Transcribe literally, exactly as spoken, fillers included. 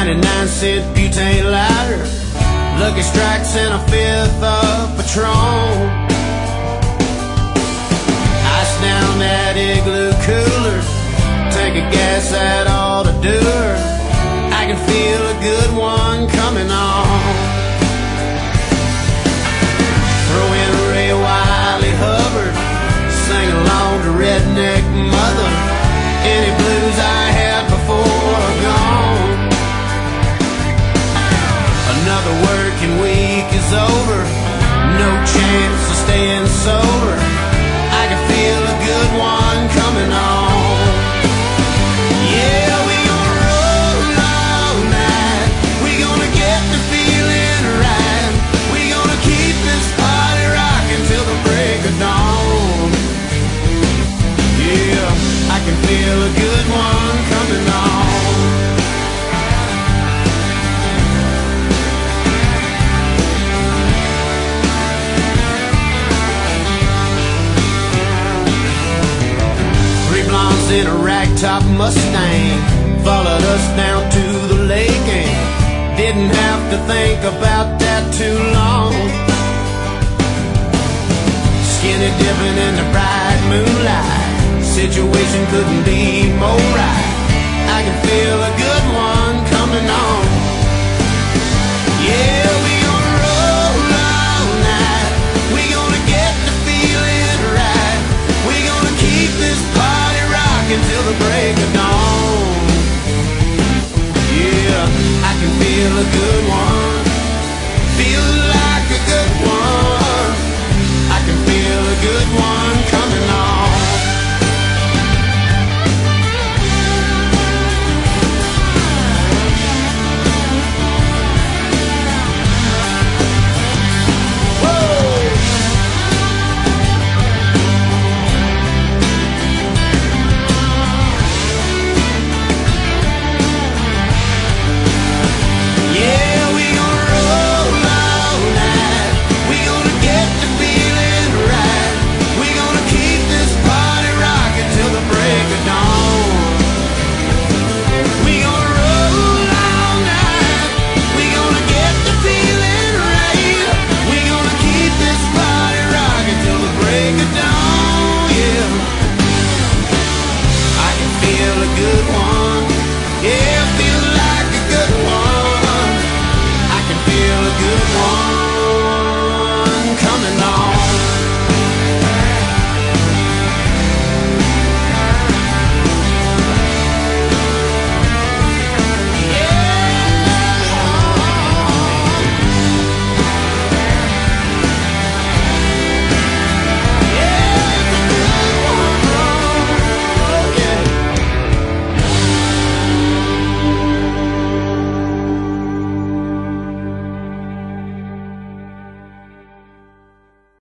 ninety-nine cent butane lighter, Lucky Strikes and a fifth of Patron. Ice down that igloo cooler, tank of gas that ought to do her. I can feel a good one coming on. Throw in Ray Wiley Hubbard, sing along to Redneck Mother. Any blues I had before are gone. Another working week is over, no chance of staying sober. I can feel a good one coming on. Yeah, we gonna roll all night, we gonna get the feeling right, we gonna keep this party rocking till the break of dawn. Yeah, I can feel a good one coming on. In a ragtop Mustang followed us down to the lake and didn't have to think about that too long. Skinny dipping in the bright moonlight, situation couldn't be more right. I can feel a good one coming on. Yeah, we gonna roll all night, we gonna get the feeling right, we gonna keep this party until the break of dawn. Yeah, I can feel a good